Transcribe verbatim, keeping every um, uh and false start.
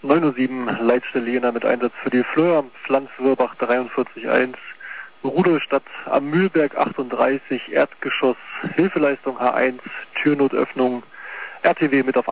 neun Uhr sieben, Leitstelle Jena mit Einsatz für die Fleur, Pflanzwörbach dreiundvierzig Eins, Rudolstadt am Mühlberg achtunddreißig, Erdgeschoss, Hilfeleistung H eins, Türnotöffnung, R T W mit auf